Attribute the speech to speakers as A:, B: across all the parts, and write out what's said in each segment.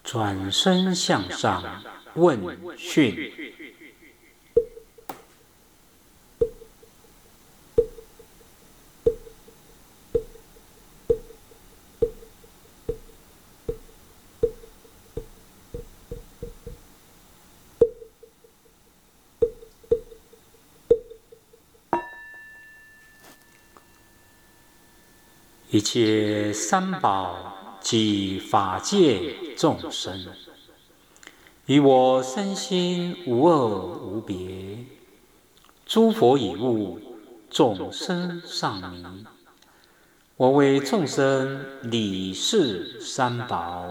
A: 转身向上问讯。一切三宝及法界众生，与我身心无二无别。诸佛已悟，众生尚迷。我为众生理事三宝。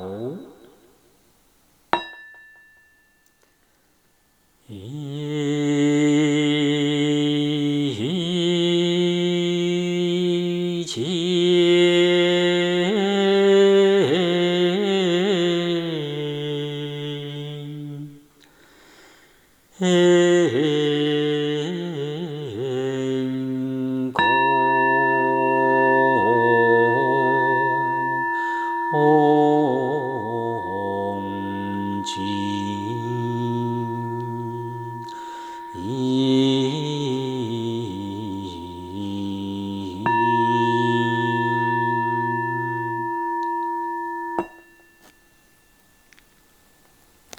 A: 一切